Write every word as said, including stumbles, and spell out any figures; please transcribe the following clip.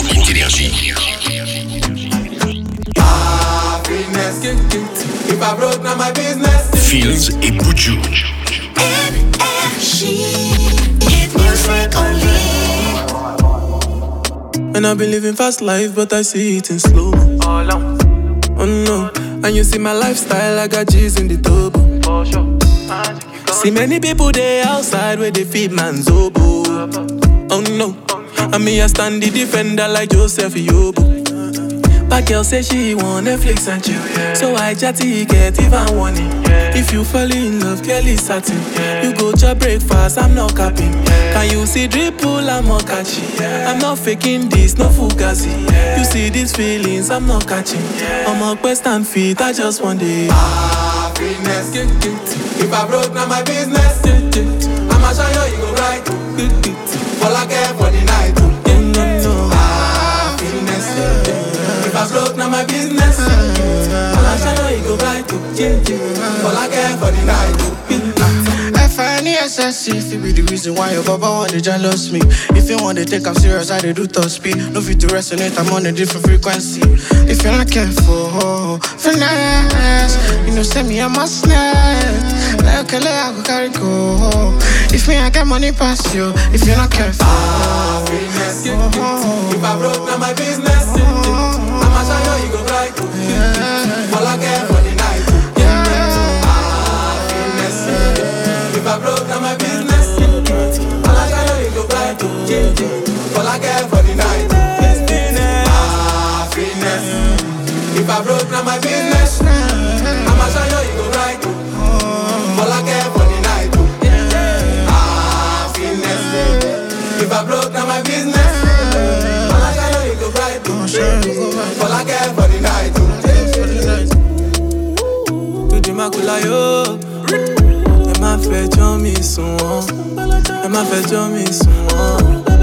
Énergie. If I broke, now my business. Fields et Buju. And I've been living fast life, but I see it in slow. Oh no, and you see my lifestyle, I got G's in the turbo. See many people there outside where they feed man's oboe. Oh no, and me I stand the defender like Joseph Yobo. But girl say she want Netflix and chill, yeah. So I chatty get even warning, yeah. If you fall in love, girl is satin, yeah. You go to breakfast, I'm not capping, yeah. Can you see dripple, I'm not catching, yeah. I'm not faking this, no fugazi, yeah. You see these feelings, I'm not catching, yeah. I'm a quest and feet, I just want it. Happiness. If I broke, now my business. I'ma show you, you go right. All I care for the night. Happiness. If I broke, now my business. I'ma show you, you go right. All I care for the night. F I N E S S, if it be the reason why your baba want to jealous me. If you want to take I'm serious, I do top speed. No fit to resonate, I'm on a different frequency. If you're not careful, finesse. You know, send me a must net. Like a I go carry go. If me I get money past you, if you're not careful. Happiness. If I broke, now my business. I'ma show you, you go right. All I care for the night. If I broke, now my business. All I can do is go bright. All I care for the night. Happiness. If I broke, now my business. I'ma show you, you go right. All I care for the night. Happiness. If I broke, now my business. All I can do is go bright. All I care for the night. To the makula yo. Ẹ má fẹjọ́ mi sùn wọ́n, ẹ má fẹjọ́ mi sùn wọ́n.